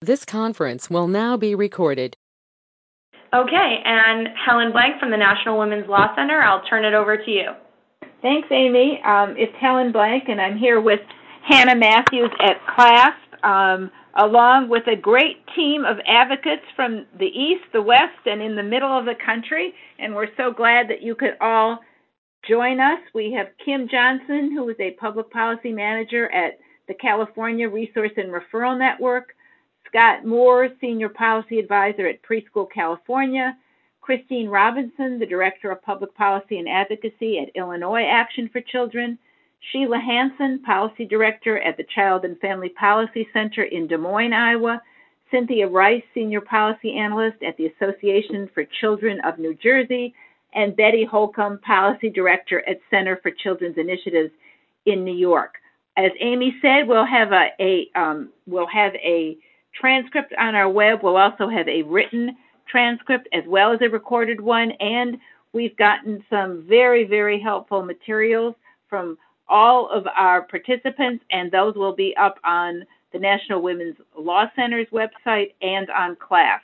This conference will now be recorded. Okay, and Helen Blank from the National Women's Law Center, I'll turn it over to you. Thanks, Amy. It's Helen Blank, and I'm here with Hannah Matthews at CLASP, along with a great team of advocates from the East, the West, and in the middle of the country, and we're so glad that you could all join us. We have Kim Johnson, who is a public policy manager at the California Resource and Referral Network, Scott Moore, Senior Policy Advisor at Preschool California, Christine Robinson, the Director of Public Policy and Advocacy at Illinois Action for Children, Sheila Hansen, Policy Director at the Child and Family Policy Center in Des Moines, Iowa, Cynthia Rice, Senior Policy Analyst at the Association for Children of New Jersey, and Betty Holcomb, Policy Director at Center for Children's Initiatives in New York. As Amy said, we'll have a transcript on our web. We'll also have a written transcript as well as a recorded one, and we've gotten some very, very helpful materials from all of our participants, and those will be up on the National Women's Law Center's website and on CLASP,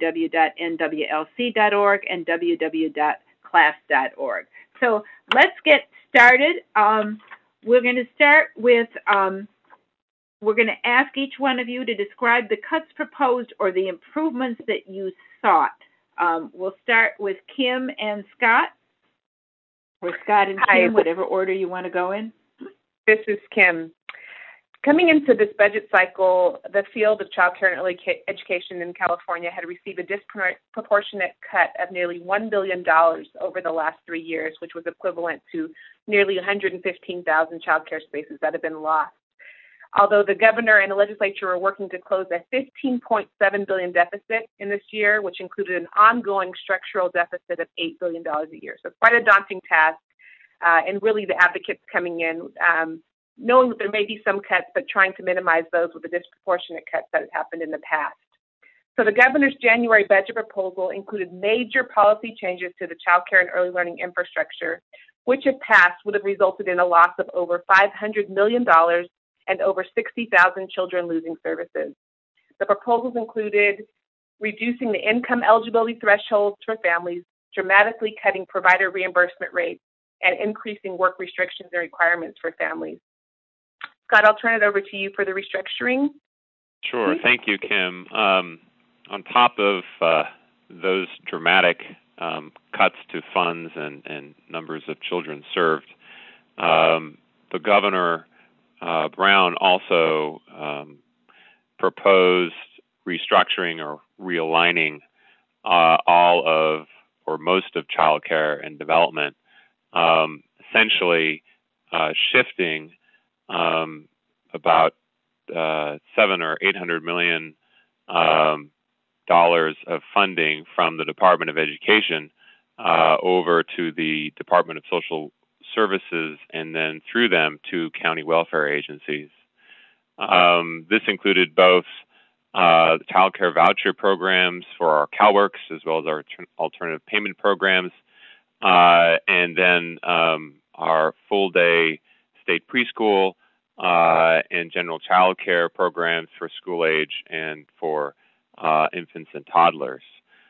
www.nwlc.org and www.clasp.org. So let's get started. We're going to start with we're going to ask each one of you to describe the cuts proposed or the improvements that you sought. We'll start with Kim and Scott, or Scott and Kim, whatever order you want to go in. This is Kim. Coming into this budget cycle, the field of child care and early education in California had received a disproportionate cut of nearly $1 billion over the last 3 years, which was equivalent to nearly 115,000 child care spaces that have been lost. Although the governor and the legislature are working to close a $15.7 billion deficit in this year, which included an ongoing structural deficit of $8 billion a year. So quite a daunting task, and really the advocates coming in, knowing that there may be some cuts, but trying to minimize those with the disproportionate cuts that have happened in the past. So the governor's January budget proposal included major policy changes to the child care and early learning infrastructure, which if passed would have resulted in a loss of over $500 million and over 60,000 children losing services. The proposals included reducing the income eligibility thresholds for families, dramatically cutting provider reimbursement rates, and increasing work restrictions and requirements for families. Scott, I'll turn it over to you for the restructuring. Sure. Thank you, Kim. On top of those dramatic cuts to funds and numbers of children served, the governor Brown also proposed restructuring or realigning all of or most of child care and development, essentially shifting about $700 or $800 million dollars of funding from the Department of Education over to the Department of Social Services, and then through them to county welfare agencies. This included both child care voucher programs for our CalWORKs, as well as our alternative payment programs, and then our full-day state preschool and general child care programs for school age and for infants and toddlers.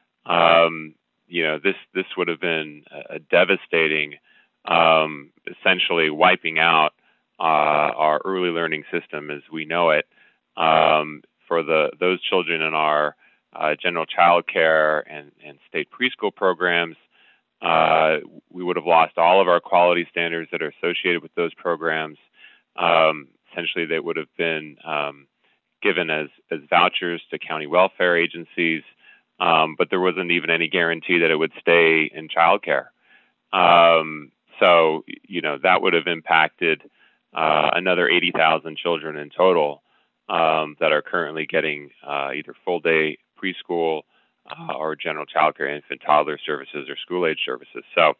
This would have been a devastating, essentially wiping out our early learning system as we know it for those children in our general child care and state preschool programs. We would have lost all of our quality standards that are associated with those programs. Essentially, they would have been given as vouchers to county welfare agencies, but there wasn't even any guarantee that it would stay in child care. So, that would have impacted another 80,000 children in total that are currently getting either full-day preschool or general child care, infant, toddler services, or school-age services. So,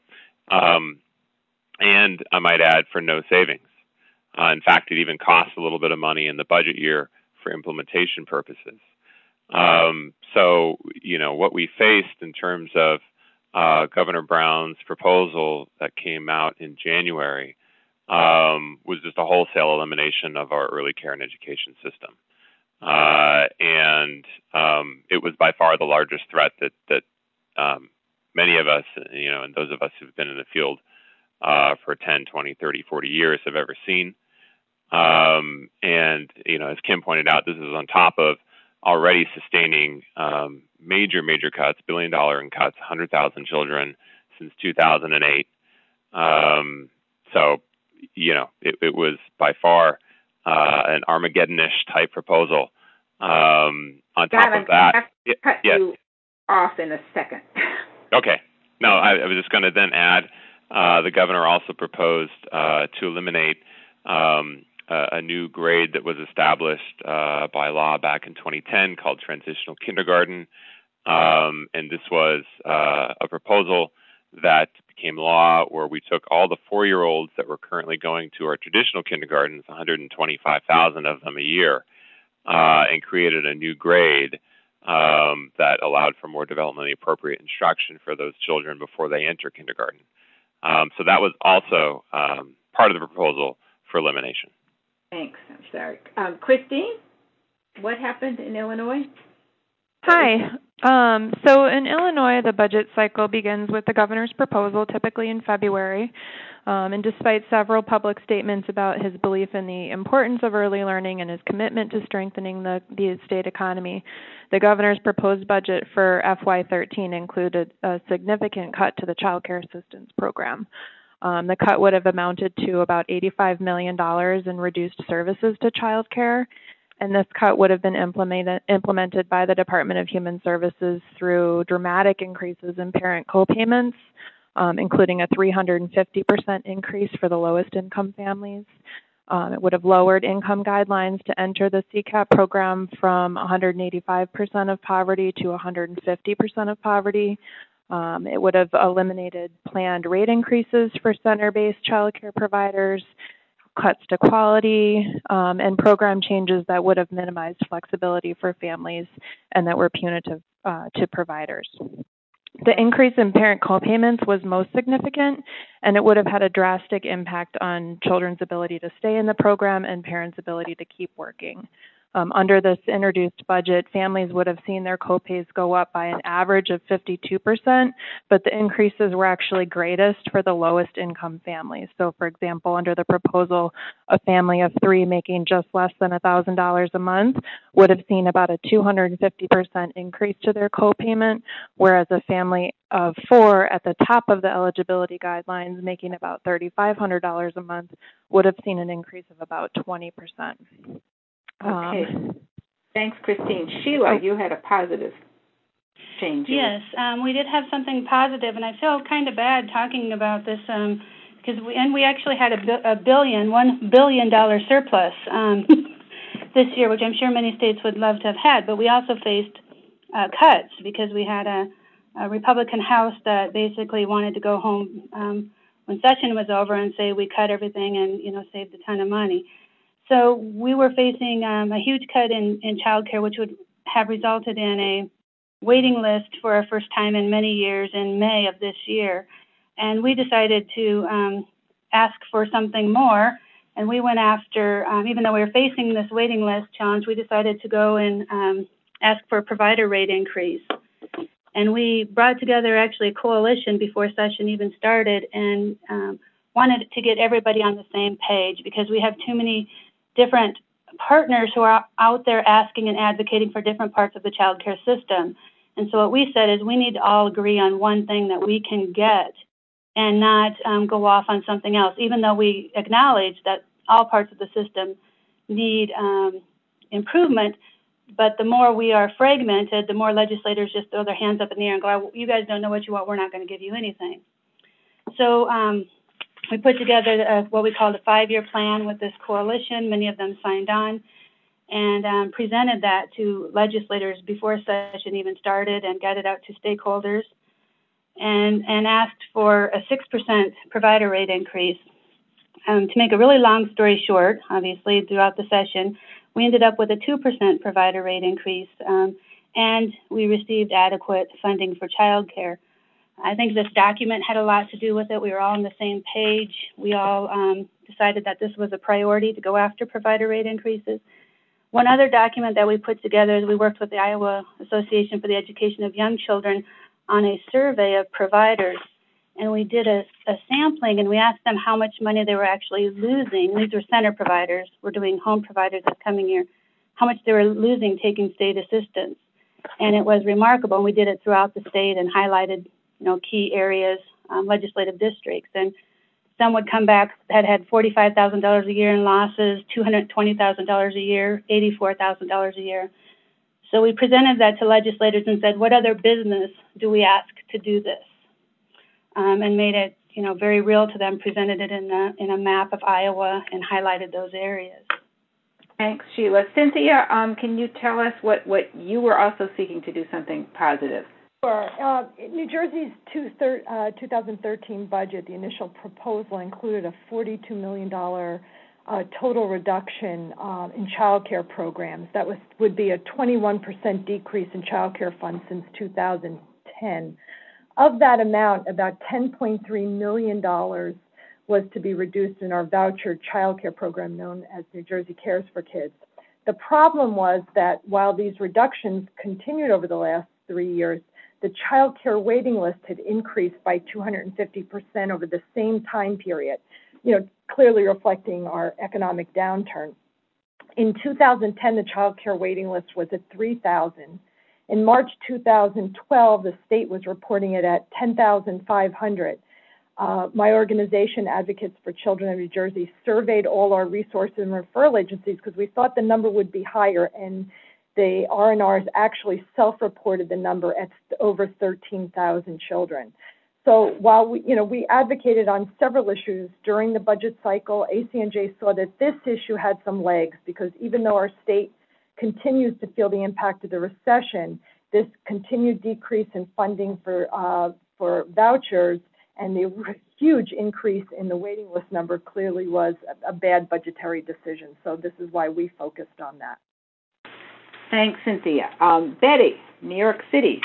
and I might add, for no savings. In fact, it even costs a little bit of money in the budget year for implementation purposes. So, what we faced in terms of Governor Brown's proposal that came out in January was just a wholesale elimination of our early care and education system. and it was by far the largest threat that many of us, and those of us who've been in the field for 10, 20, 30, 40 years have ever seen. And, as Kim pointed out, this is on top of already sustaining major cuts, billion-dollar in cuts, 100,000 children since 2008. So, it was by far an Armageddon-ish type proposal. On top of that, I have to cut you off in a second. Okay. No, I was just going to then add, the governor also proposed to eliminate a new grade that was established by law back in 2010 called transitional kindergarten. And this was a proposal that became law where we took all the 4-year-olds that were currently going to our traditional kindergartens, 125,000 of them a year, and created a new grade that allowed for more developmentally appropriate instruction for those children before they enter kindergarten. So that was also part of the proposal for elimination. Thanks. I'm sorry. Christine, what happened in Illinois? Hi. So in Illinois, the budget cycle begins with the governor's proposal, typically in February. And despite several public statements about his belief in the importance of early learning and his commitment to strengthening the state economy, the governor's proposed budget for FY13 included a significant cut to the child care assistance program. The cut would have amounted to about $85 million in reduced services to child care, and this cut would have been implemented by the Department of Human Services through dramatic increases in parent co-payments, including a 350% increase for the lowest income families. It would have lowered income guidelines to enter the CCAP program from 185% of poverty to 150% of poverty. It would have eliminated planned rate increases for center-based child care providers, cuts to quality, and program changes that would have minimized flexibility for families and that were punitive to providers. The increase in parent co-payments was most significant, and it would have had a drastic impact on children's ability to stay in the program and parents' ability to keep working. Under this introduced budget, families would have seen their co-pays go up by an average of 52%, but the increases were actually greatest for the lowest income families. So, for example, under the proposal, a family of 3 making just less than $1,000 a month would have seen about a 250% increase to their co-payment, whereas a family of 4 at the top of the eligibility guidelines making about $3,500 a month would have seen an increase of about 20%. Okay. Thanks, Christine. Sheila, you had a positive change. Yes, we did have something positive, and I feel kind of bad talking about this because we actually had $1 billion surplus this year, which I'm sure many states would love to have had, but we also faced cuts because we had a Republican House that basically wanted to go home when session was over and say we cut everything and saved a ton of money. So we were facing a huge cut in child care, which would have resulted in a waiting list for our first time in many years in May of this year. And we decided to ask for something more. And we went after, even though we were facing this waiting list challenge, we decided to go and ask for a provider rate increase. And we brought together actually a coalition before session even started and wanted to get everybody on the same page because we have too many different partners who are out there asking and advocating for different parts of the child care system. And so what we said is we need to all agree on one thing that we can get and not go off on something else, even though we acknowledge that all parts of the system need improvement. But the more we are fragmented, the more legislators just throw their hands up in the air and go, you guys don't know what you want, we're not going to give you anything. So we put together what we called a 5-year plan with this coalition. Many of them signed on and presented that to legislators before session even started and got it out to stakeholders and asked for a 6% provider rate increase. To make a really long story short, obviously, throughout the session, we ended up with a 2% provider rate increase, and we received adequate funding for child care. I think this document had a lot to do with it. We were all on the same page. We all decided that this was a priority to go after provider rate increases. One other document that we put together is we worked with the Iowa Association for the Education of Young Children on a survey of providers. And we did a sampling, and we asked them how much money they were actually losing. These were center providers. We're doing home providers this coming year. How much they were losing taking state assistance. And it was remarkable. And we did it throughout the state and highlighted, key areas, legislative districts. And some would come back that had $45,000 a year in losses, $220,000 a year, $84,000 a year. So we presented that to legislators and said, what other business do we ask to do this? And made it, very real to them, presented it in a map of Iowa and highlighted those areas. Thanks, Sheila. Cynthia, can you tell us what you were also seeking to do something positive? Sure. New Jersey's 2013 budget, the initial proposal included a $42 million total reduction in child care programs. That would be a 21% decrease in child care funds since 2010. Of that amount, about $10.3 million was to be reduced in our voucher child care program known as New Jersey Cares for Kids. The problem was that while these reductions continued over the last 3 years, the child care waiting list had increased by 250% over the same time period, clearly reflecting our economic downturn. In 2010, the child care waiting list was at 3,000. In March 2012, the state was reporting it at 10,500. My organization, Advocates for Children of New Jersey, surveyed all our resources and referral agencies because we thought the number would be higher, and the R&Rs actually self-reported the number at over 13,000 children. So while we advocated on several issues during the budget cycle, ACNJ saw that this issue had some legs because even though our state continues to feel the impact of the recession, this continued decrease in funding for vouchers and the huge increase in the waiting list number clearly was a bad budgetary decision. So this is why we focused on that. Thanks, Cynthia. Betty, New York City.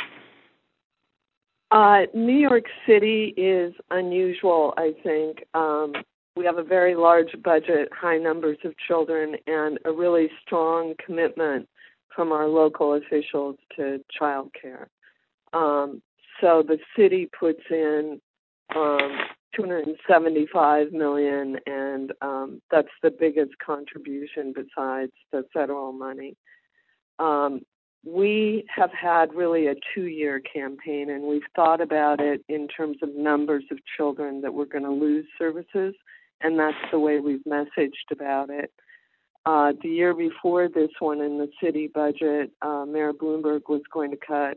New York City is unusual, I think. We have a very large budget, high numbers of children, and a really strong commitment from our local officials to child care. So the city puts in $275 million, and that's the biggest contribution besides the federal money. We have had really a 2-year campaign, and we've thought about it in terms of numbers of children that we're going to lose services, and that's the way we've messaged about it. The year before this one in the city budget, Mayor Bloomberg was going to cut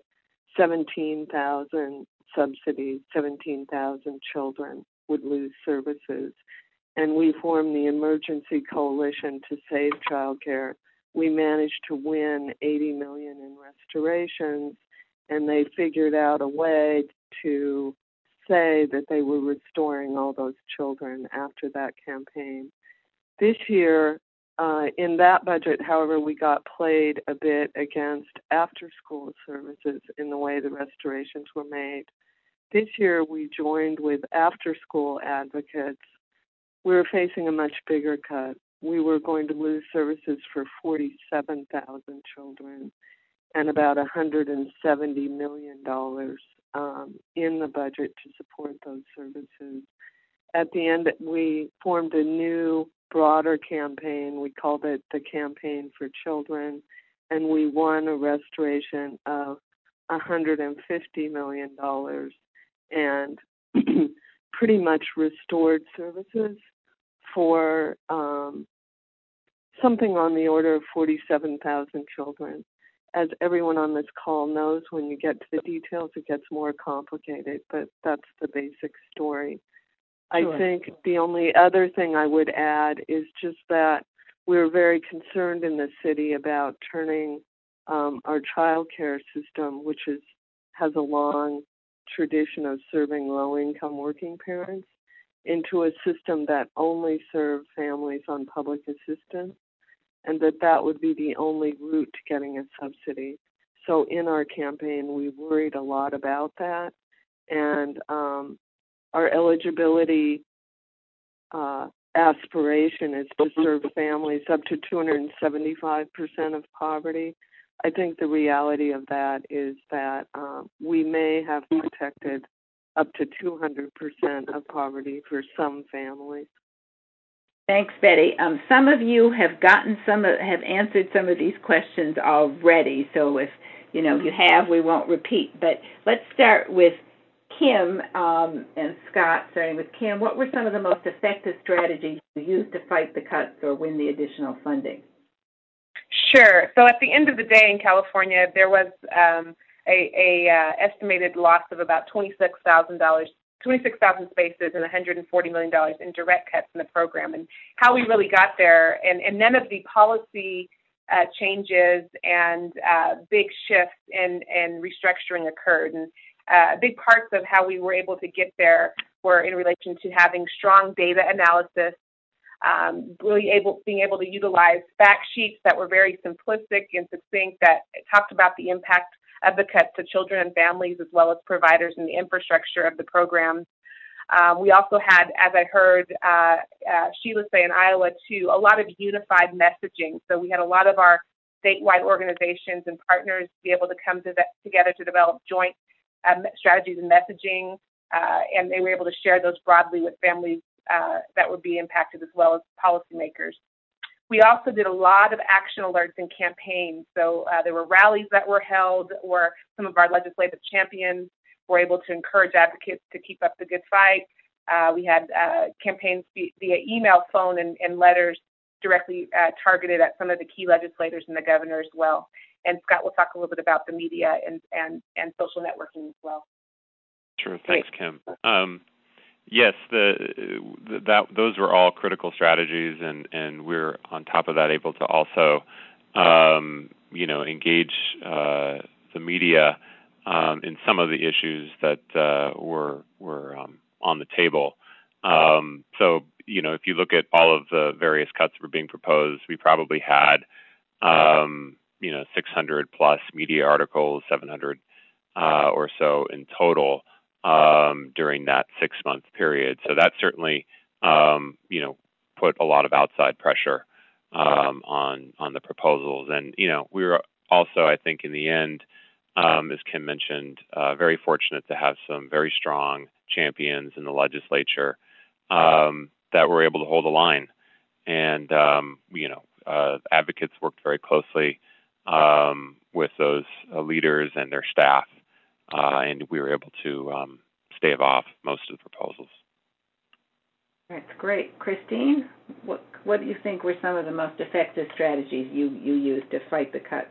17,000 subsidies, 17,000 children would lose services. And we formed the Emergency Coalition to Save Childcare. We managed to win $80 million in restorations, and they figured out a way to say that they were restoring all those children after that campaign. This year, in that budget, however, we got played a bit against after-school services in the way the restorations were made. This year, we joined with after-school advocates. We were facing a much bigger cut. We were going to lose services for 47,000 children and about $170 million in the budget to support those services. At the end, we formed a new, broader campaign. We called it the Campaign for Children, and we won a restoration of $150 million and pretty much restored services for something on the order of 47,000 children. As everyone on this call knows, when you get to the details, it gets more complicated, but that's the basic story. Sure. I think the only other thing I would add is just that we're very concerned in the city about turning our child care system, which has a long tradition of serving low-income working parents, into a system that only serves families on public assistance, and that would be the only route to getting a subsidy. So in our campaign, we worried a lot about that, and our eligibility aspiration is to serve families up to 275% of poverty. I think the reality of that is that we may have protected up to 200% of poverty for some families. Thanks, Betty. Some of you have have answered some of these questions already. So if you have, we won't repeat. But let's start with Kim and Scott. Starting with Kim, what were some of the most effective strategies you used to fight the cuts or win the additional funding? Sure. So at the end of the day in California, there was a estimated loss of about $26,000 spaces and $140 million in direct cuts in the program. And how we really got there, and none of the policy changes and big shifts in restructuring occurred. And big parts of how we were able to get there were in relation to having strong data analysis, being able to utilize fact sheets that were very simplistic and succinct that talked about the impact of the cuts to children and families as well as providers and the infrastructure of the program. We also had, as I heard Sheila say in Iowa too, a lot of unified messaging. So we had a lot of our statewide organizations and partners be able to come together to develop joint strategies and messaging, and they were able to share those broadly with families that would be impacted as well as policymakers. We also did a lot of action alerts and campaigns. So there were rallies that were held where some of our legislative champions were able to encourage advocates to keep up the good fight. We had campaigns via email, phone, and letters directly targeted at some of the key legislators and the governor as well. And Scott will talk a little bit about the media and social networking as well. Sure. Thanks, Kim. Yes, those were all critical strategies, and we're on top of that able to also, engage the media in some of the issues that were on the table. So, if you look at all of the various cuts that were being proposed, we probably had, 600 plus media articles, 700 or so in total. During that 6-month period. So that certainly, put a lot of outside pressure on the proposals. And, we were also, I think, in the end, as Kim mentioned, very fortunate to have some very strong champions in the legislature that were able to hold the line. And, advocates worked very closely with those leaders and their staff. And we were able to stave off most of the proposals. That's great. Christine, what do you think were some of the most effective strategies you used to fight the cuts?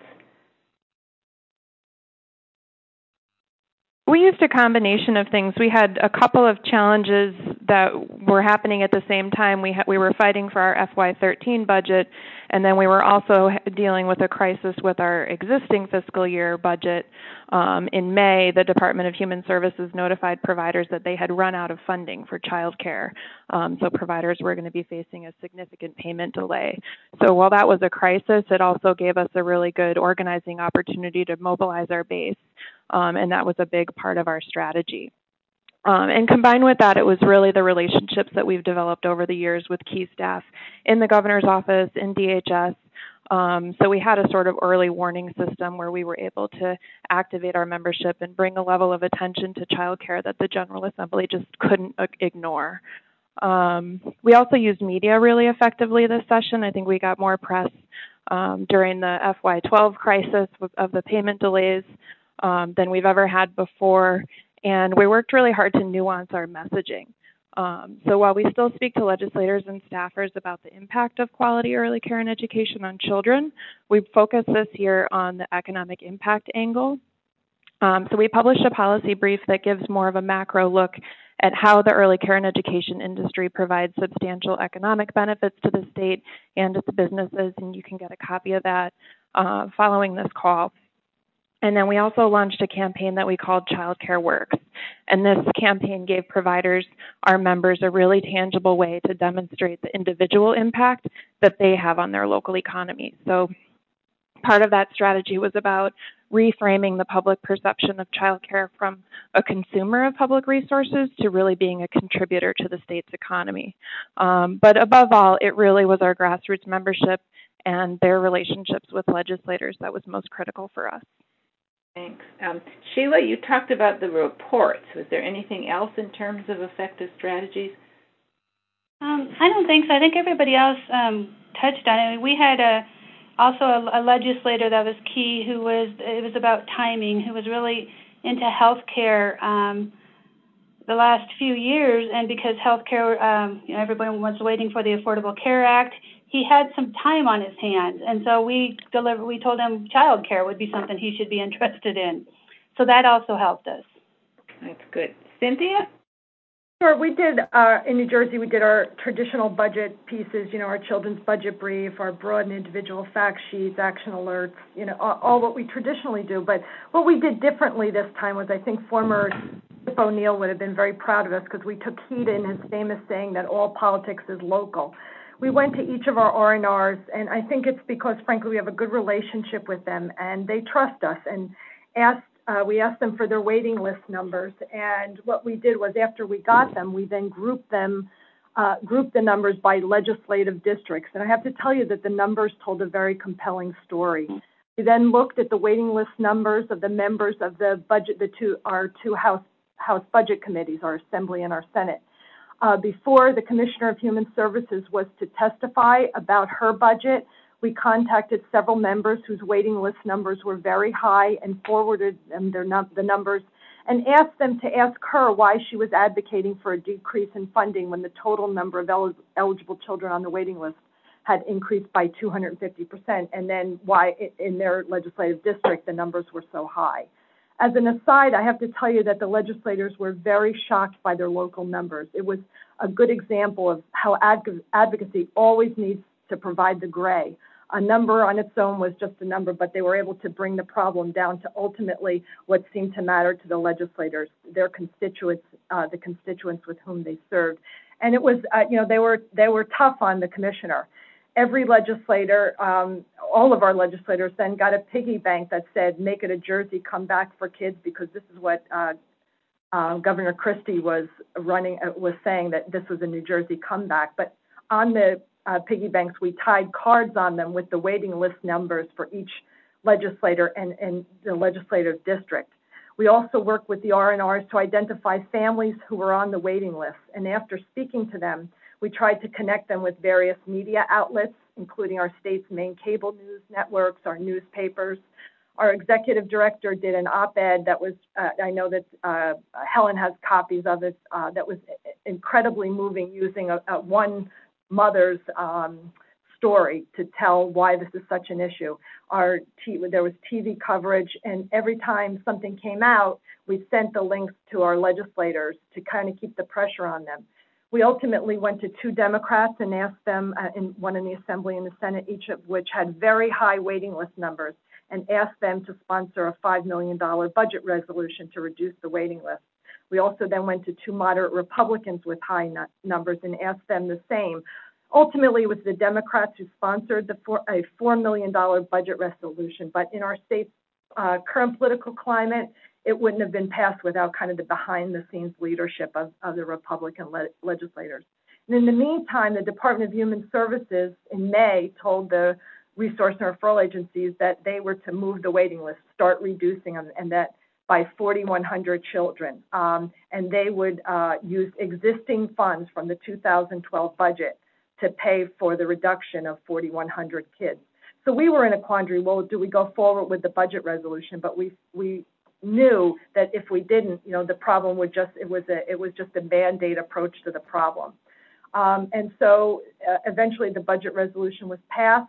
We used a combination of things. We had a couple of challenges that were happening at the same time. We were fighting for our FY13 budget, and then we were also dealing with a crisis with our existing fiscal year budget. In May, the Department of Human Services notified providers that they had run out of funding for child care. So providers were going to be facing a significant payment delay. So while that was a crisis, it also gave us a really good organizing opportunity to mobilize our base. And that was a big part of our strategy. And combined with that, it was really the relationships that we've developed over the years with key staff in the governor's office, in DHS. So we had a sort of early warning system where we were able to activate our membership and bring a level of attention to child care that the General Assembly just couldn't ignore. We also used media really effectively this session. I think we got more press during the FY12 crisis of the payment delays than we've ever had before. And we worked really hard to nuance our messaging. So while we still speak to legislators and staffers about the impact of quality early care and education on children, we've focused this year on the economic impact angle. So we published a policy brief that gives more of a macro look at how the early care and education industry provides substantial economic benefits to the state and its businesses, and you can get a copy of that following this call. And then we also launched a campaign that we called Child Care Works. And this campaign gave providers, our members, a really tangible way to demonstrate the individual impact that they have on their local economy. So part of that strategy was about reframing the public perception of childcare from a consumer of public resources to really being a contributor to the state's economy. But above all, it really was our grassroots membership and their relationships with legislators that was most critical for us. Thanks. Sheila, you talked about the reports. Was there anything else in terms of effective strategies? I don't think so. I think everybody else touched on it. We had also a legislator that was key it was about timing, who was really into healthcare the last few years, and because healthcare, everyone was waiting for the Affordable Care Act, he had some time on his hands, and so we told him child care would be something he should be interested in. So that also helped us. That's good. Cynthia? Sure. We did, in New Jersey, we did our traditional budget pieces, our children's budget brief, our broad and individual fact sheets, action alerts, all what we traditionally do. But what we did differently this time was, I think former Chip O'Neill would have been very proud of us, because we took heed in his famous saying that all politics is local. We went to each of our R&Rs, and I think it's because, frankly, we have a good relationship with them, and they trust us, and we asked them for their waiting list numbers, and what we did was, after we got them, we then grouped the numbers by legislative districts. And I have to tell you that the numbers told a very compelling story. We then looked at the waiting list numbers of the members of the budget, our two House budget committees, our Assembly and our Senate. Before the Commissioner of Human Services was to testify about her budget, we contacted several members whose waiting list numbers were very high and forwarded them the numbers and asked them to ask her why she was advocating for a decrease in funding when the total number of eligible children on the waiting list had increased by 250%, and then why in their legislative district the numbers were so high. As an aside, I have to tell you that the legislators were very shocked by their local numbers. It was a good example of how advocacy always needs to provide the gray. A number on its own was just a number, but they were able to bring the problem down to ultimately what seemed to matter to the legislators, their constituents, the constituents with whom they served. And it was, they were tough on the commissioner. Every legislator, all of our legislators then got a piggy bank that said, "Make it a Jersey comeback for kids," because this is what Governor Christie was saying, that this was a New Jersey comeback. But on the piggy banks, we tied cards on them with the waiting list numbers for each legislator and the legislative district. We also worked with the R&Rs to identify families who were on the waiting list. And after speaking to them, we tried to connect them with various media outlets, including our state's main cable news networks, our newspapers. Our executive director did an op-ed that was, I know that Helen has copies of it, that was incredibly moving, using one mother's story to tell why this is such an issue. There was TV coverage, and every time something came out, we sent the links to our legislators to kind of keep the pressure on them. We ultimately went to two Democrats and asked them, one in the Assembly and the Senate, each of which had very high waiting list numbers, and asked them to sponsor a $5 million budget resolution to reduce the waiting list. We also then went to two moderate Republicans with high numbers and asked them the same. Ultimately, it was the Democrats who sponsored a $4 million budget resolution, but in our state's current political climate, it wouldn't have been passed without kind of the behind-the-scenes leadership of the Republican legislators. And in the meantime, the Department of Human Services in May told the resource and referral agencies that they were to move the waiting list, start reducing them, and that by 4,100 children. And they would use existing funds from the 2012 budget to pay for the reduction of 4,100 kids. So we were in a quandary. Well, do we go forward with the budget resolution? But we knew that if we didn't, the problem would it was just a Band-Aid approach to the problem. And so eventually the budget resolution was passed.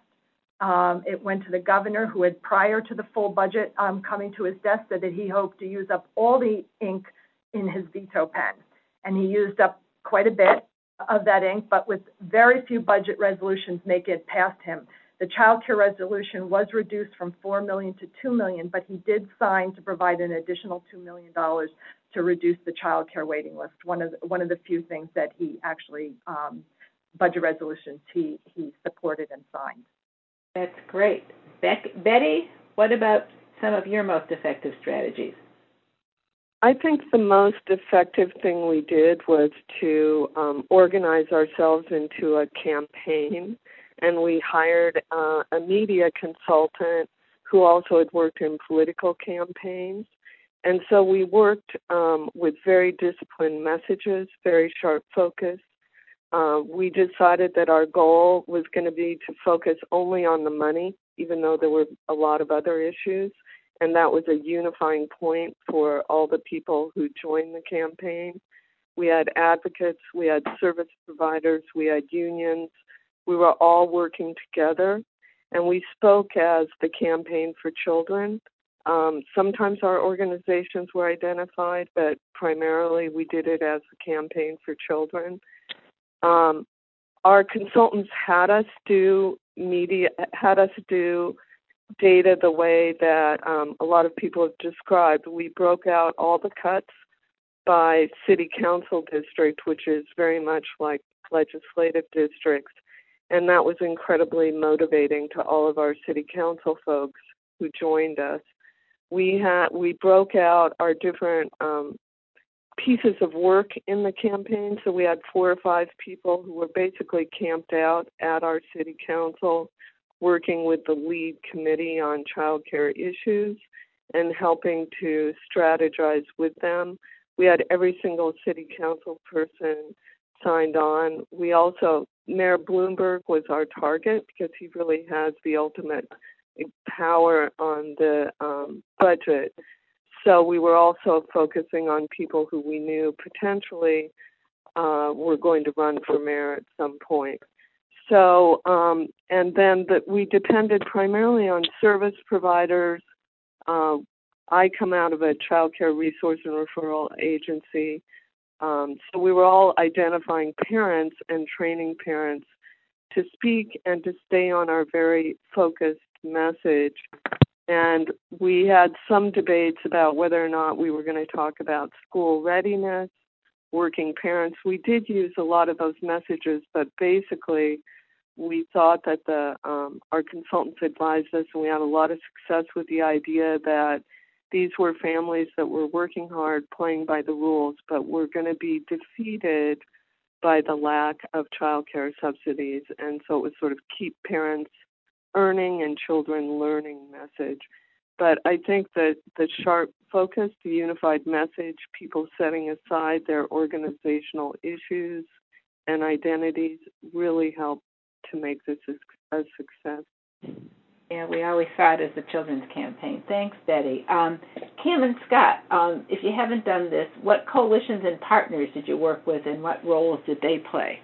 It went to the governor, who had, prior to the full budget coming to his desk, said that he hoped to use up all the ink in his veto pen. And he used up quite a bit of that ink, but with very few budget resolutions make it past him. The child care resolution was reduced from $4 million to $2 million, but he did sign to provide an additional $2 million to reduce the child care waiting list. One of the few things that he actually, budget resolutions, he supported and signed. That's great. Betty, what about some of your most effective strategies? I think the most effective thing we did was to organize ourselves into a campaign, and we hired a media consultant who also had worked in political campaigns. And so we worked with very disciplined messages, very sharp focus. We decided that our goal was going to be to focus only on the money, even though there were a lot of other issues. And that was a unifying point for all the people who joined the campaign. We had advocates, we had service providers, we had unions. We were all working together, and we spoke as the Campaign for Children. Sometimes our organizations were identified, but primarily we did it as the Campaign for Children. Our consultants had us do data the way that a lot of people have described. We broke out all the cuts by city council district, which is very much like legislative districts, and that was incredibly motivating to all of our city council folks who joined us. We broke out our different pieces of work in the campaign, so we had 4 or 5 people who were basically camped out at our city council, working with the lead committee on child care issues and helping to strategize with them. We had every single city council person signed on. We also, Mayor Bloomberg was our target because he really has the ultimate power on the budget. So we were also focusing on people who we knew potentially were going to run for mayor at some point. So, and then we depended primarily on service providers. I come out of a child care resource and referral agency. So we were all identifying parents and training parents to speak and to stay on our very focused message. And we had some debates about whether or not we were going to talk about school readiness, working parents. We did use a lot of those messages, but basically we thought that our consultants advised us, and we had a lot of success with the idea that these were families that were working hard, playing by the rules, but were going to be defeated by the lack of child care subsidies. And so it was sort of keep parents earning and children learning message. But I think that the sharp focus, the unified message, people setting aside their organizational issues and identities really helped to make this a success. Yeah, we always saw it as the children's campaign. Thanks, Betty. Kim and Scott, if you haven't done this, what coalitions and partners did you work with, and what roles did they play?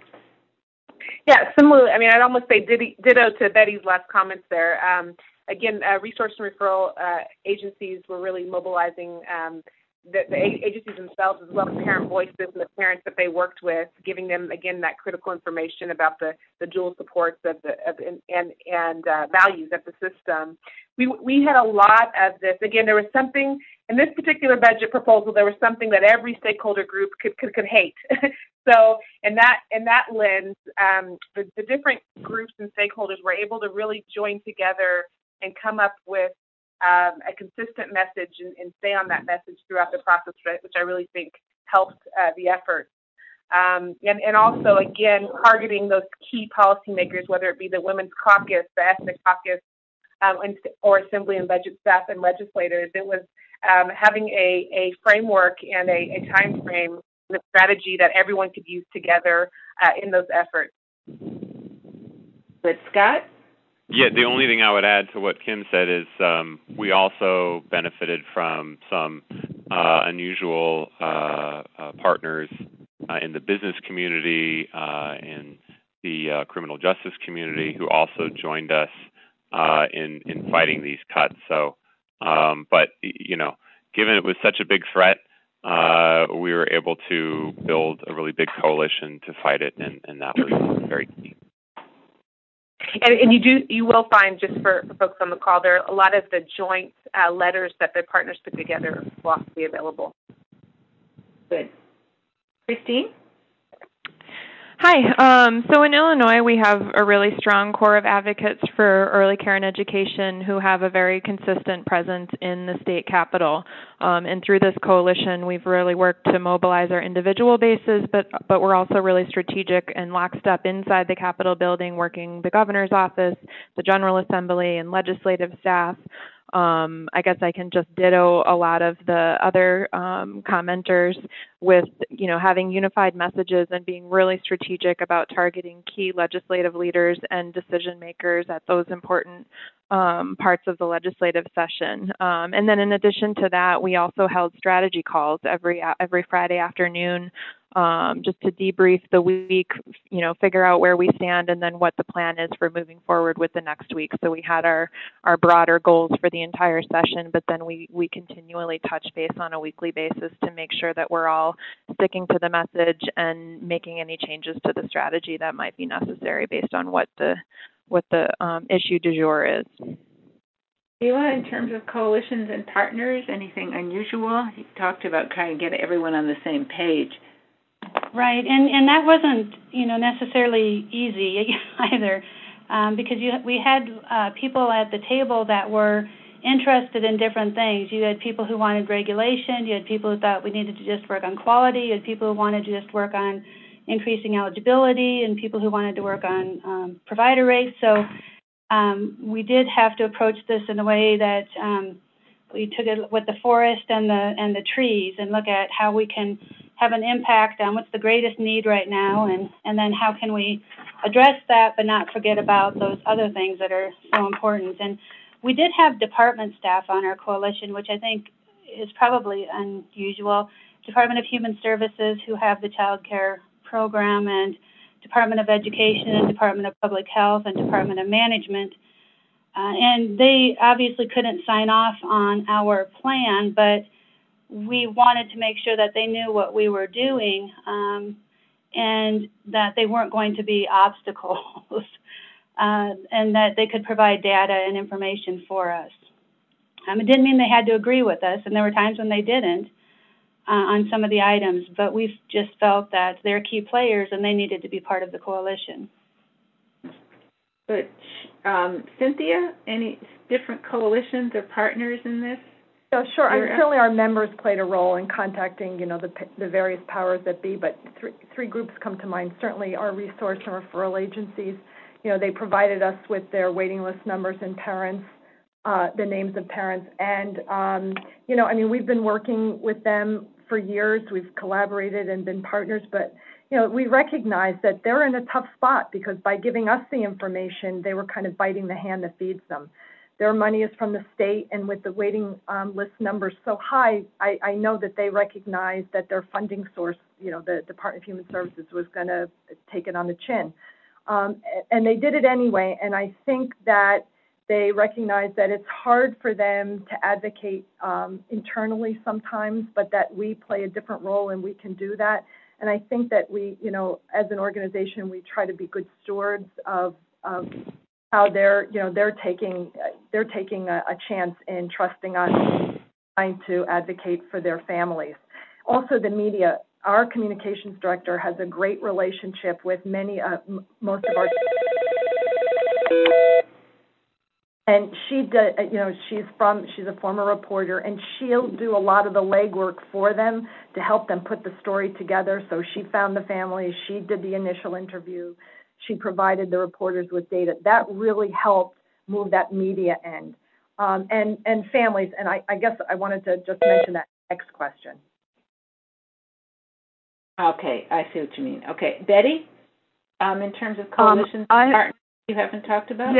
Yeah, similarly, I mean, I'd almost say ditto to Betty's last comments there. Again, resource and referral agencies were really mobilizing the agencies themselves, as well as parent voices and the parents that they worked with, giving them, again, that critical information about the dual supports and values of the system. We had a lot of this. Again, there was something in this particular budget proposal. There was something that every stakeholder group could hate. So, in that lens, the different groups and stakeholders were able to really join together and come up with a consistent message and stay on that message throughout the process, which I really think helped the effort. And also, again, targeting those key policymakers, whether it be the Women's Caucus, the Ethnic Caucus, or Assembly and Budget staff and legislators. It was having a framework and a time frame and a strategy that everyone could use together in those efforts. But Scott? Yeah, the only thing I would add to what Kim said is we also benefited from some unusual partners in the business community, in the criminal justice community, who also joined us in fighting these cuts. So, but given it was such a big threat, we were able to build a really big coalition to fight it, and that was very key. And you will find, just for folks on the call, there are a lot of the joint letters that the partners put together will also be available. Good. Christine? Hi. So in Illinois, we have a really strong core of advocates for early care and education who have a very consistent presence in the state capitol. And through this coalition, we've really worked to mobilize our individual bases, but we're also really strategic and lockstep inside the Capitol building, working the governor's office, the General Assembly, and legislative staff. I guess I can just ditto a lot of the other commenters with, having unified messages and being really strategic about targeting key legislative leaders and decision makers at those important parts of the legislative session. And then in addition to that, we also held strategy calls every Friday afternoon just to debrief the week, figure out where we stand and then what the plan is for moving forward with the next week. So we had our broader goals for the entire session, but then we continually touch base on a weekly basis to make sure that we're all sticking to the message and making any changes to the strategy that might be necessary based on what the issue du jour is. Sheila, in terms of coalitions and partners, anything unusual? You talked about trying to get everyone on the same page. Right, and that wasn't, necessarily easy either, because we had people at the table that were interested in different things. You had people who wanted regulation, you had people who thought we needed to just work on quality, you had people who wanted to just work on increasing eligibility, and people who wanted to work on provider rates. So we did have to approach this in a way that we took it with the forest and the trees and look at how we can have an impact on what's the greatest need right now, and then how can we address that but not forget about those other things that are so important. And we did have department staff on our coalition, which I think is probably unusual. Department of Human Services, who have the child care program, and Department of Education and Department of Public Health and Department of Management. And they obviously couldn't sign off on our plan, but we wanted to make sure that they knew what we were doing and that they weren't going to be obstacles and that they could provide data and information for us. It didn't mean they had to agree with us, and there were times when they didn't on some of the items, but we just felt that they're key players and they needed to be part of the coalition. But Cynthia, any different coalitions or partners in this? Yeah, sure. Certainly our members played a role in contacting, the various powers that be, but three groups come to mind. Certainly our resource and referral agencies, they provided us with their waiting list numbers and parents, the names of parents. And, we've been working with them for years. We've collaborated and been partners, but, we recognize that they're in a tough spot because by giving us the information, they were kind of biting the hand that feeds them. Their money is from the state, and with the waiting list numbers so high, I know that they recognize that their funding source, the Department of Human Services, was going to take it on the chin. And they did it anyway, and I think that they recognize that it's hard for them to advocate internally sometimes, but that we play a different role and we can do that. And I think that we, as an organization, we try to be good stewards of how they're taking a chance in trusting us, trying to advocate for their families. Also, the media. Our communications director has a great relationship with most of our, and she's a former reporter, and she'll do a lot of the legwork for them to help them put the story together. So she found the family, she did the initial interview. She provided the reporters with data. That really helped move that media end. And families, and I guess I wanted to just mention that next question. Okay, I see what you mean. Okay, Betty, in terms of coalitions, partners you haven't talked about?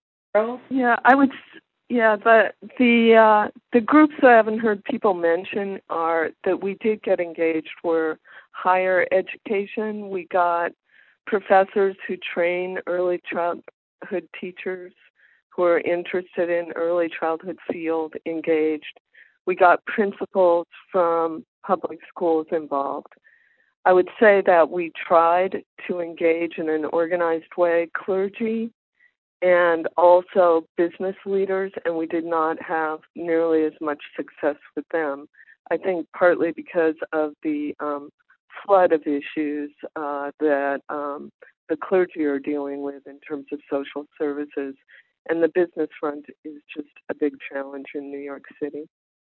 The groups I haven't heard people mention are that we did get engaged were higher education. We got professors who train early childhood teachers who are interested in early childhood field engaged. We got principals from public schools involved. I would say that we tried to engage in an organized way clergy and also business leaders, and we did not have nearly as much success with them. I think partly because of the flood of issues that the clergy are dealing with in terms of social services, and the business front is just a big challenge in New York City.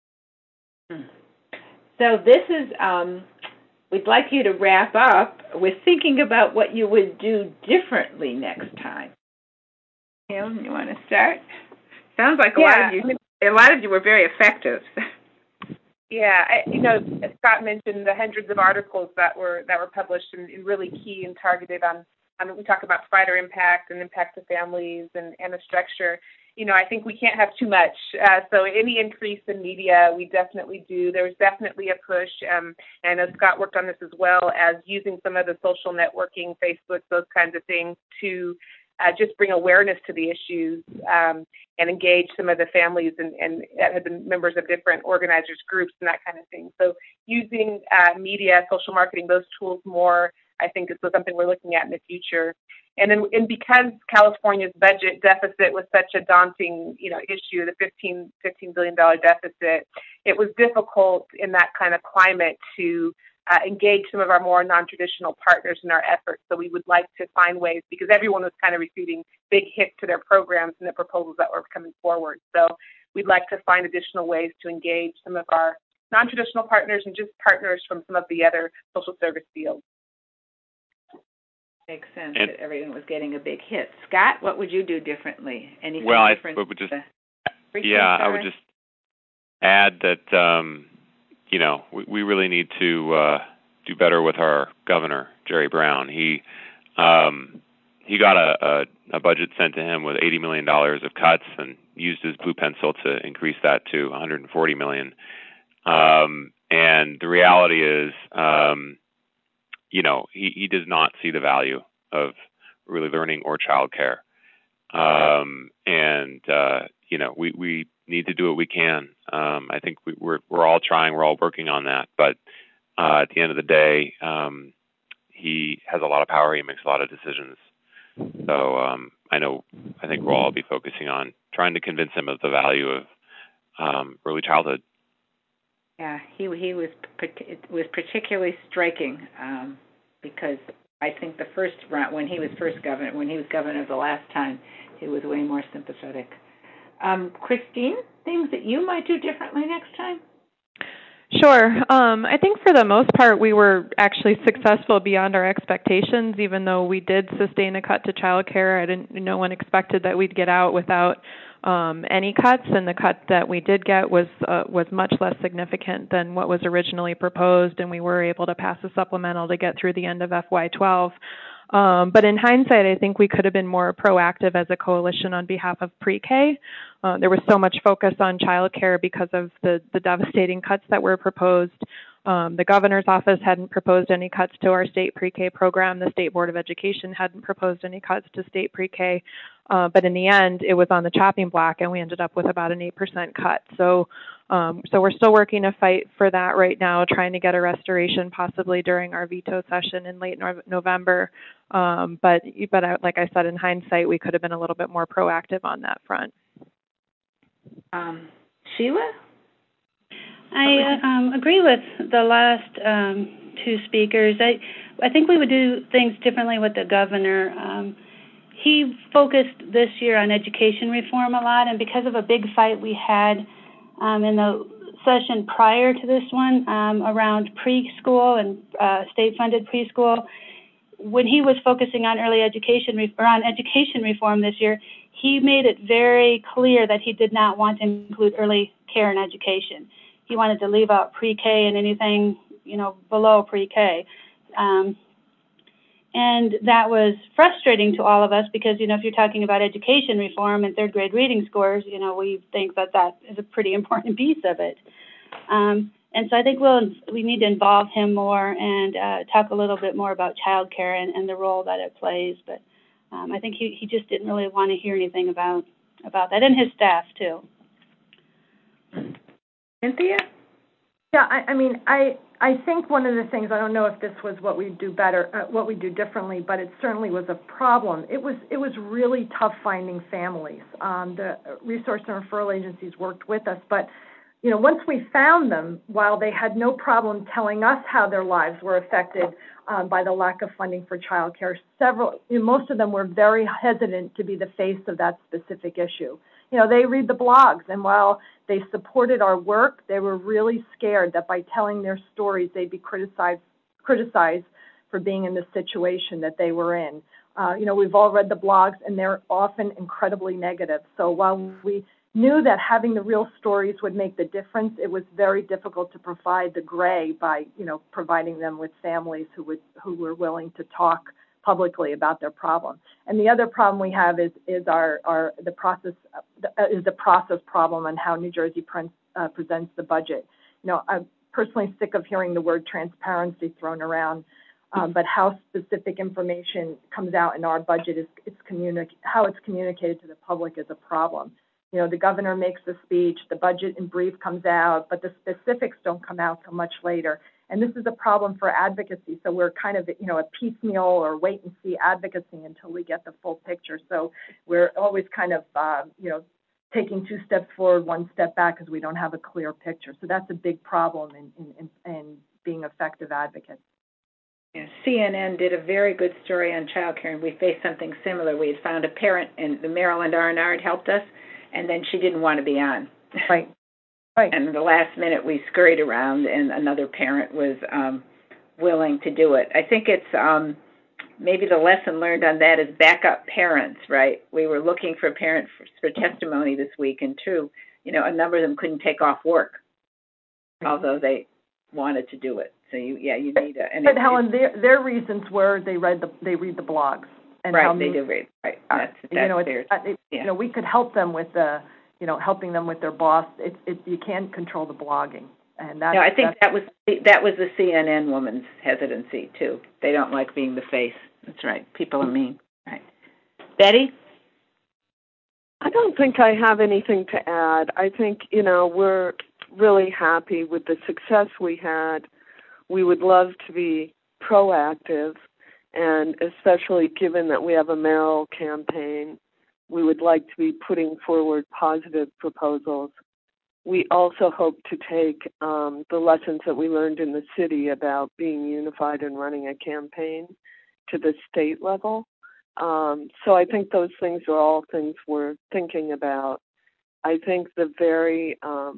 So this is, we'd like you to wrap up with thinking about what you would do differently next time. Helen, you want to start? Sounds like a lot of you were very effective. Yeah, Scott mentioned the hundreds of articles that were published and really key and targeted on we talk about provider impact and impact to families and the structure. I think we can't have too much. So any increase in media, we definitely do. There's definitely a push. And I know Scott worked on this as well as using some of the social networking, Facebook, those kinds of things to just bring awareness to the issues and engage some of the families and that have been members of different organizers groups and that kind of thing. So using media, social marketing, those tools more, I think is something we're looking at in the future. And because California's budget deficit was such a daunting, issue, the $15 billion deficit, it was difficult in that kind of climate to engage some of our more non-traditional partners in our efforts. So we would like to find ways, because everyone was kind of receiving big hits to their programs and the proposals that were coming forward. So we'd like to find additional ways to engage some of our non-traditional partners and just partners from some of the other social service fields. Makes sense that everyone was getting a big hit. Scott, what would you do differently? Anything different? I would just add that we really need to do better with our governor, Jerry Brown. He got a budget sent to him with $80 million of cuts and used his blue pencil to increase that to $140 million. And the reality is, he does not see the value of early learning or childcare. We need to do what we can. I think we're all trying, we're all working on that. But at the end of the day, he has a lot of power. He makes a lot of decisions. So I think we'll all be focusing on trying to convince him of the value of early childhood. Yeah, it was particularly striking because I think the first round, when he was governor the last time, he was way more sympathetic. Christine, things that you might do differently next time? Sure. I think for the most part, we were actually successful beyond our expectations, even though we did sustain a cut to childcare. No one expected that we'd get out without any cuts, and the cut that we did get was much less significant than what was originally proposed, and we were able to pass a supplemental to get through the end of FY12. But in hindsight, I think we could have been more proactive as a coalition on behalf of pre-K. There was so much focus on childcare because of the devastating cuts that were proposed. The governor's office hadn't proposed any cuts to our state pre-K program. The State Board of Education hadn't proposed any cuts to state pre-K. But in the end, it was on the chopping block, and we ended up with about an 8% cut. So we're still working a fight for that right now, trying to get a restoration possibly during our veto session in late November. But like I said, in hindsight, we could have been a little bit more proactive on that front. Sheila? I agree with the last two speakers. I think we would do things differently with the governor. He focused this year on education reform a lot, and because of a big fight we had in the session prior to this one around preschool and state-funded preschool, when he was focusing on early education or on education reform this year, he made it very clear that he did not want to include early care and education. He wanted to leave out pre-K and anything, below pre-K. And that was frustrating to all of us because, if you're talking about education reform and third grade reading scores, we think that is a pretty important piece of it. And so I think we need to involve him more and talk a little bit more about childcare and the role that it plays. But I think he just didn't really want to hear anything about that, and his staff too. Cynthia? Yeah, I think one of the things, I don't know if this was what we do better, what we do differently, but it certainly was a problem. It was really tough finding families. The resource and referral agencies worked with us, but once we found them, while they had no problem telling us how their lives were affected by the lack of funding for childcare, most of them were very hesitant to be the face of that specific issue. They read the blogs, and while they supported our work, they were really scared that by telling their stories, they'd be criticized for being in the situation that they were in. We've all read the blogs, and they're often incredibly negative. So while we knew that having the real stories would make the difference, it was very difficult to provide the gray by, providing them with families who were willing to talk publicly about their problem. And the other problem we have is the process problem on how New Jersey presents the budget. I'm personally sick of hearing the word transparency thrown around, but how specific information comes out in our budget how it's communicated to the public is a problem. The governor makes the speech, the budget in brief comes out, but the specifics don't come out till much later. And this is a problem for advocacy. So we're kind of, a piecemeal or wait and see advocacy until we get the full picture. So we're always kind of, taking 2 steps forward, 1 step back because we don't have a clear picture. So that's a big problem in being effective advocates. Yeah, CNN did a very good story on childcare, and we faced something similar. We had found a parent, and the Maryland R&R had helped us, and then she didn't want to be on. Right. And the last minute we scurried around, and another parent was willing to do it. I think it's maybe the lesson learned on that is backup parents, right? We were looking for parents for testimony this week, and a number of them couldn't take off work, although they wanted to do it. So you need a. But Helen, their reasons were they read the blogs. And right, they do read. Right, that's fair. We could help them with helping them with their boss. You can't control the blogging, and that. No, I think that was the CNN woman's hesitancy too. They don't like being the face. That's right. People are mean. Right. Betty? I don't think I have anything to add. I think we're really happy with the success we had. We would love to be proactive, and especially given that we have a mayoral campaign, we would like to be putting forward positive proposals. We also hope to take the lessons that we learned in the city about being unified and running a campaign to the state level. So I think those things are all things we're thinking about. I think the very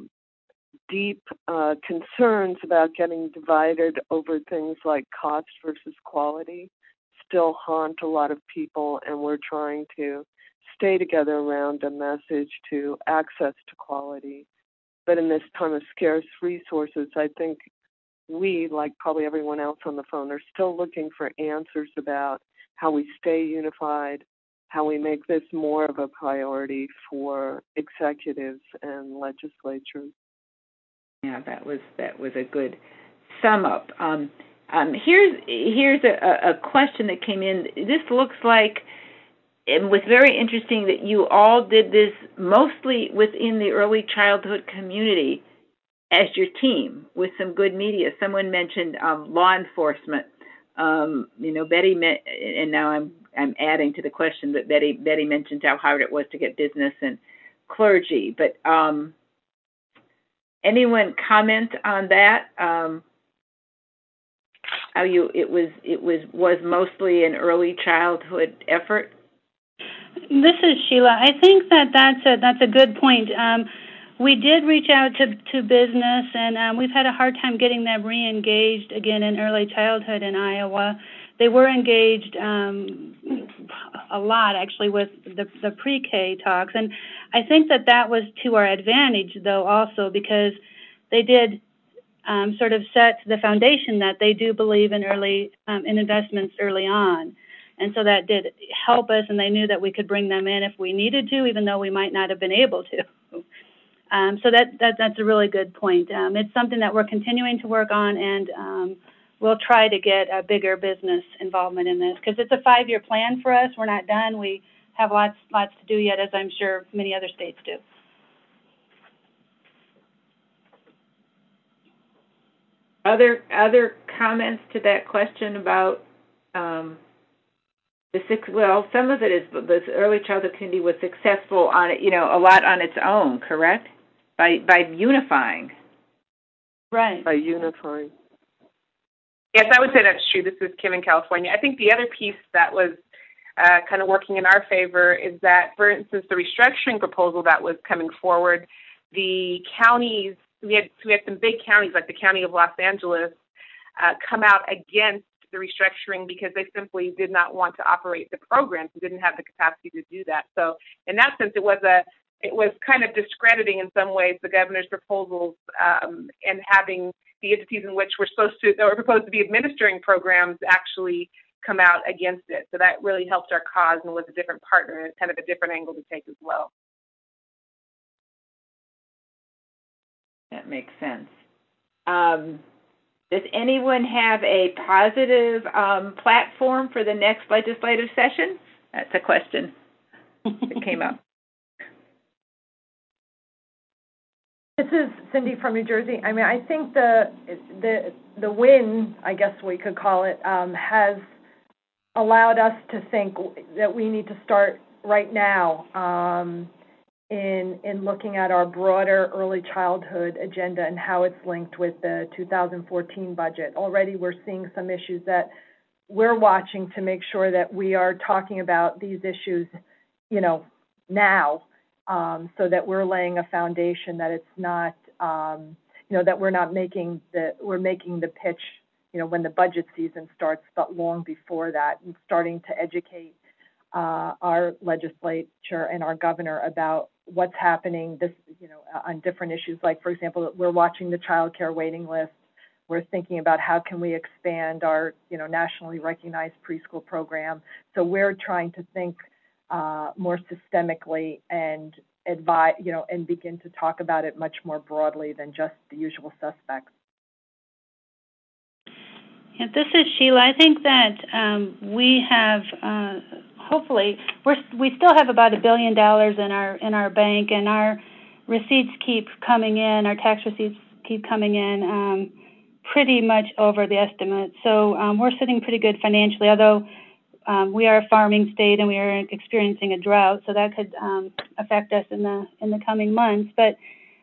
deep concerns about getting divided over things like cost versus quality still haunt a lot of people, and we're trying to stay together around a message to access to quality. But in this time of scarce resources, I think we, like probably everyone else on the phone, are still looking for answers about how we stay unified, how we make this more of a priority for executives and legislatures. Yeah, that was a good sum up. Here's a question that came in. This looks like it was very interesting that you all did this mostly within the early childhood community as your team with some good media. Someone mentioned law enforcement. Betty and now I'm adding to the question, but Betty mentioned how hard it was to get business and clergy. But anyone comment on that? How it was mostly an early childhood effort? This is Sheila. I think that's a good point. We did reach out to business, and we've had a hard time getting them re-engaged again in early childhood in Iowa. They were engaged a lot, actually, with the pre-K talks, and I think that was to our advantage, though, also because they did sort of set the foundation that they do believe in in investments early on. And so that did help us, and they knew that we could bring them in if we needed to, even though we might not have been able to. So that's a really good point. It's something that we're continuing to work on, and we'll try to get a bigger business involvement in this because it's a 5-year plan for us. We're not done. We have lots to do yet, as I'm sure many other states do. Other comments to that question about some of it is this early childhood community was successful on it, a lot on its own, correct? by unifying. Right. By unifying. Yes, I would say that's true. This is Kim in California. I think the other piece that was kind of working in our favor is that, for instance, the restructuring proposal that was coming forward, the counties, we had some big counties like the County of Los Angeles come out against the restructuring because they simply did not want to operate the programs and didn't have the capacity to do that. So in that sense, it was kind of discrediting in some ways the governor's proposals and having the entities in which were proposed to be administering programs actually come out against it. So that really helped our cause and was a different partner and kind of a different angle to take as well. That makes sense. Does anyone have a positive platform for the next legislative session? That's a question that came up. This is Cindy from New Jersey. I mean, I think the win, I guess we could call it, has allowed us to think that we need to start right now in looking at our broader early childhood agenda and how it's linked with the 2014 budget. Already we're seeing some issues that we're watching to make sure that we are talking about these issues, now, so that we're laying a foundation that it's not, that we're making the pitch, when the budget season starts, but long before that, and starting to educate our legislature and our governor about what's happening on different issues. Like, for example, we're watching the child care waiting list. We're thinking about how can we expand our, nationally recognized preschool program. So we're trying to think more systemically and advise, and begin to talk about it much more broadly than just the usual suspects. Yeah, this is Sheila. I think that we have, hopefully, we still have about $1 billion in our bank, and our receipts keep coming in. Our tax receipts keep coming in pretty much over the estimate. So we're sitting pretty good financially, although we are a farming state and we are experiencing a drought, so that could affect us in the coming months. But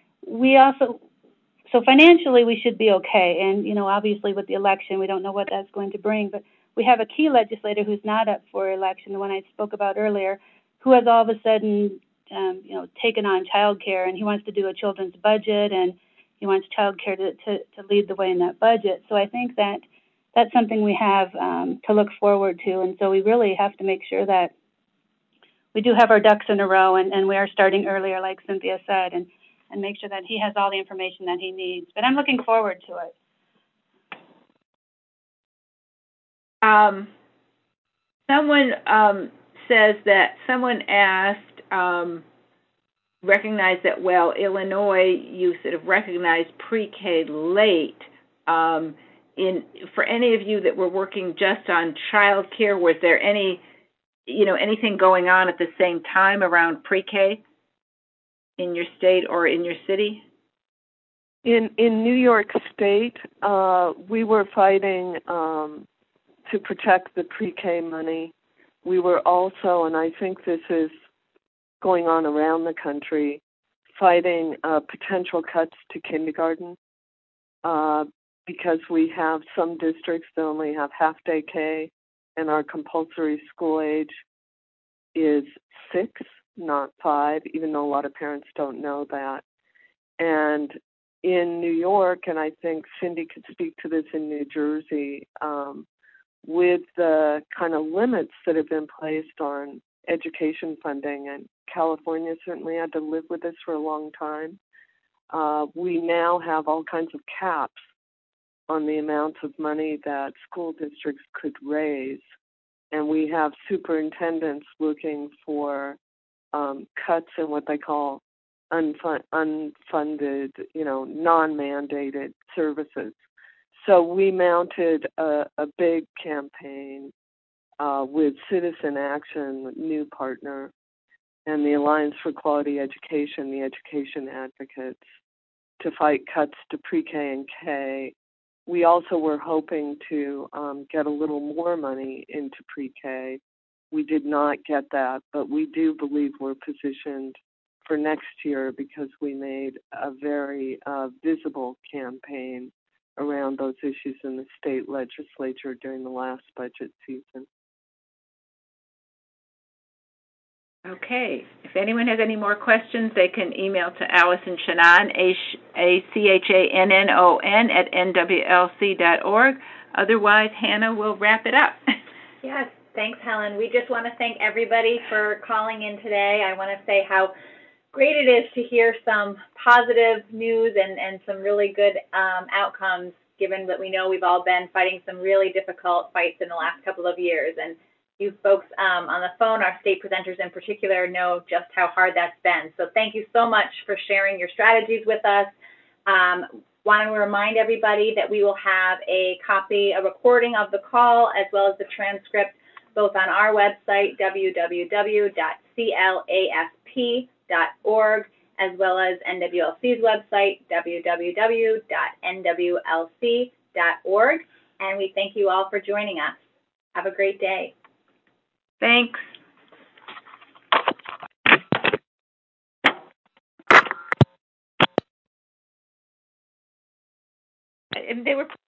so financially we should be okay. And obviously with the election, we don't know what that's going to bring. But we have a key legislator who's not up for election, the one I spoke about earlier, who has all of a sudden taken on child care, and he wants to do a children's budget, and he wants child care to lead the way in that budget. So I think that that's something we have to look forward to. And so we really have to make sure that we do have our ducks in a row, and we are starting earlier, like Cynthia said, and make sure that he has all the information that he needs. But I'm looking forward to it. Someone says that someone asked, recognized that, well, Illinois, you sort of recognized pre-K late. For any of you that were working just on child care, was there anything going on at the same time around pre-K in your state or in your city? In New York State, we were fighting to protect the pre-K money. We were also, and I think this is going on around the country, fighting potential cuts to kindergarten because we have some districts that only have half-day K, and our compulsory school age is 6, not 5, even though a lot of parents don't know that. And in New York, and I think Cindy could speak to this in New Jersey, with the kind of limits that have been placed on education funding, and California certainly had to live with this for a long time, we now have all kinds of caps on the amount of money that school districts could raise. And we have superintendents looking for cuts in what they call unfunded, non-mandated services. So we mounted a big campaign with Citizen Action, new partner, and the Alliance for Quality Education, the education advocates, to fight cuts to pre-K and K. We also were hoping to get a little more money into pre-K. We did not get that, but we do believe we're positioned for next year because we made a very visible campaign around those issues in the state legislature during the last budget season. Okay. If anyone has any more questions, they can email to Allison Channon, ACHANNON @nwlc.org. Otherwise, Hannah will wrap it up. Yes, thanks, Helen. We just want to thank everybody for calling in today. I want to say how great it is to hear some positive news and some really good outcomes, given that we know we've all been fighting some really difficult fights in the last couple of years. And you folks on the phone, our state presenters in particular, know just how hard that's been. So thank you so much for sharing your strategies with us. Want to remind everybody that we will have a recording of the call, as well as the transcript, both on our website, www.clasp.org, as well as NWLC's website, www.nwlc.org. And we thank you all for joining us. Have a great day. Thanks. They were